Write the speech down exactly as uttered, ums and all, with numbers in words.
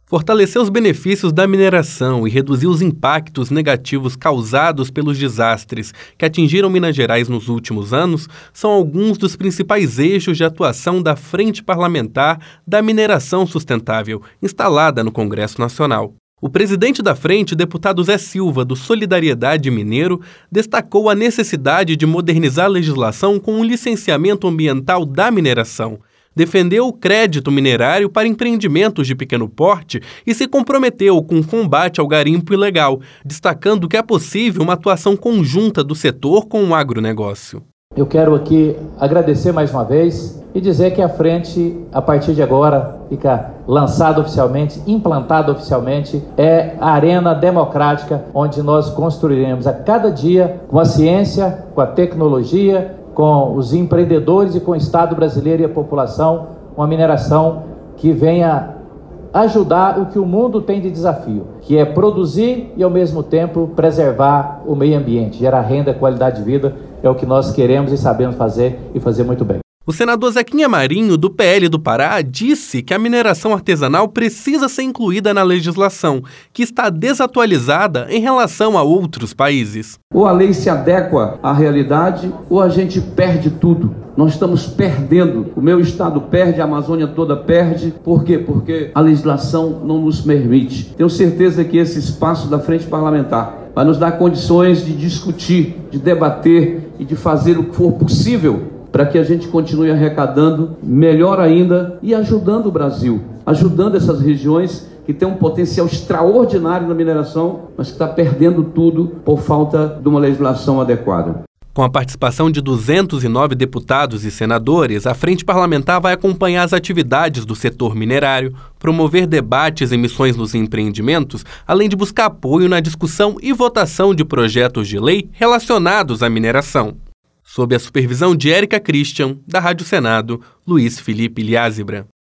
Fortalecer os benefícios da mineração e reduzir os impactos negativos causados pelos desastres que atingiram Minas Gerais nos últimos anos são alguns dos principais eixos de atuação da Frente Parlamentar da Mineração Sustentável, instalada no Congresso Nacional. O presidente da frente, deputado Zé Silva, do Solidariedade Mineiro, destacou a necessidade de modernizar a legislação com o licenciamento ambiental da mineração. Defendeu o crédito minerário para empreendimentos de pequeno porte e se comprometeu com o combate ao garimpo ilegal, destacando que é possível uma atuação conjunta do setor com o agronegócio. Eu quero aqui agradecer mais uma vez e dizer que a frente, a partir de agora, fica lançada oficialmente, implantada oficialmente, é a arena democrática onde nós construiremos a cada dia com a ciência, com a tecnologia, com os empreendedores e com o Estado brasileiro e a população, uma mineração que venha ajudar o que o mundo tem de desafio, que é produzir e ao mesmo tempo preservar o meio ambiente, gerar renda, qualidade de vida, é o que nós queremos e sabemos fazer e fazer muito bem. O senador Zequinha Marinho, do P L do Pará, disse que a mineração artesanal precisa ser incluída na legislação, que está desatualizada em relação a outros países. Ou a lei se adequa à realidade, ou a gente perde tudo. Nós estamos perdendo. O meu estado perde, a Amazônia toda perde. Por quê? Porque a legislação não nos permite. Tenho certeza que esse espaço da Frente Parlamentar vai nos dar condições de discutir, de debater e de fazer o que for possível para que a gente continue arrecadando melhor ainda e ajudando o Brasil, ajudando essas regiões que têm um potencial extraordinário na mineração, mas que está perdendo tudo por falta de uma legislação adequada. Com a participação de duzentos e nove deputados e senadores, a Frente Parlamentar vai acompanhar as atividades do setor minerário, promover debates e missões nos empreendimentos, além de buscar apoio na discussão e votação de projetos de lei relacionados à mineração. Sob a supervisão de Érica Christian, da Rádio Senado, Luiz Felipe Liázebra.